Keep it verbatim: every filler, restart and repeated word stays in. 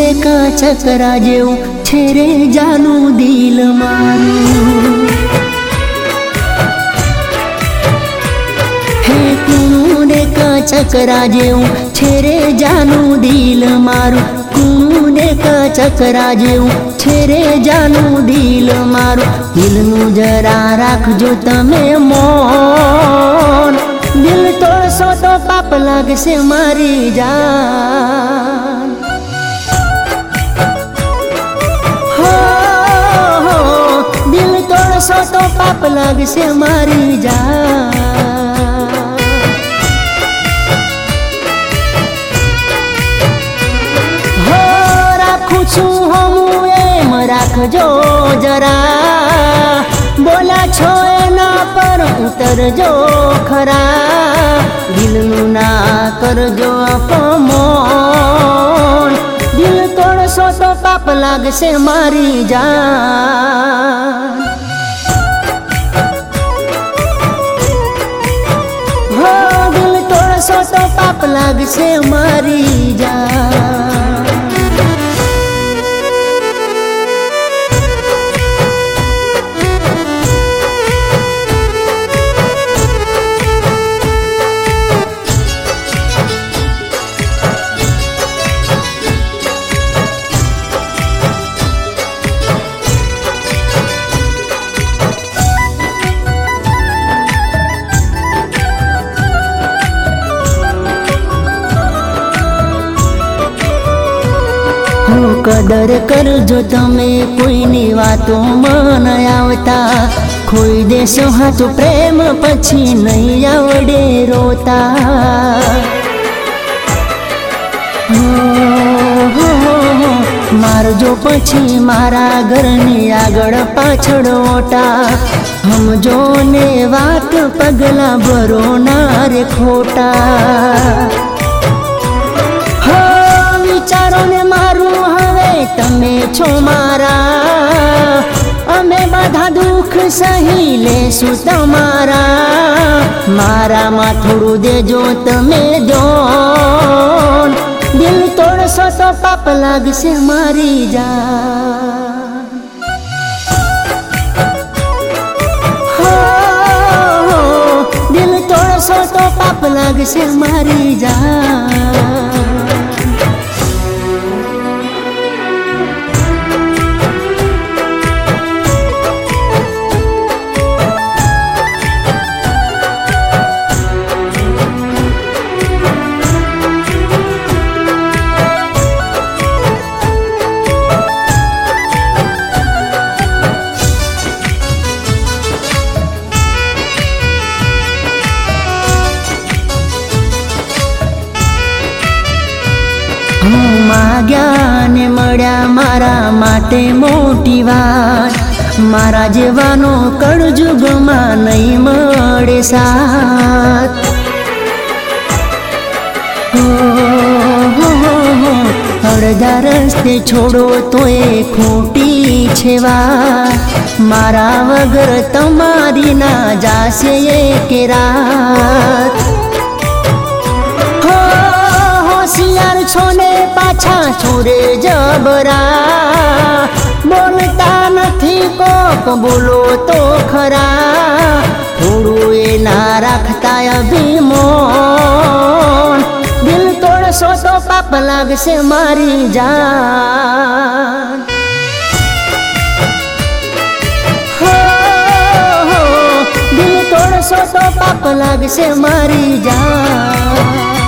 દેખા ચકરા જેવું છે રે જાનું દિલ મારું। હે કુણું દેખા ચકરા જેવું છે રે જાનું દિલ મારું। કુણું દેખા ચકરા જેવું છે રે જાનું દિલ મારું। દિલનું જરા રાખજો તમે મોન, દિલ તોડશો તો પાપ લાગશે મારી જાન। हो हो दिल तोड़शो तो पाप लागशे मारी जान। हो राखू छू हमू एम राखजो जरा, बोला छो एना पर उतरजो खरा। दिलनु ना करजो अपमान, दिल तोड़शो तो पाप लागशे मारी जान। हो दिल तोड़शो तो पाप लागशे मारी जान। कदर करजो तमे कोईनी वातो मन आवता, खोई देशो हाथ प्रेम पछी नहीं आवडे रोता। हो हो हो मारजो पछी मारा घरनी आगळ पाछळ ओटा, हमजो ने वात पगला भरो ना रे खोटा। हो विचारो ने मारू तमे छो मारा, अमे बधा दुख सही लेशु तमारा। मारा मा थोड़ू देजो तमे जोन, दिल तोड़शो तो पाप लागशे मारी जान। हो हो दिल तोड़शो तो पाप लागशे मारी जान। माग्या ने मळ्या मारा माटे मोटी वात, मारा जेवानो कळजुगमां नहीं मळे साथ। हो हो हो अड़धा रस्ते छोड़ो तो ए खोटी छे वात, मारा वगर तमारी ना जाशे एक रात। होशियार छोने पाछा छोरे जबरा, बोलता नथी कोक बोलो तो खरा। थोड़ू ए ना राखता अभिमान, दिल तोड़शो तो पाप लागशे मारी जान। हो हो दिल तोड़शो तो पाप लागशे मारी जान।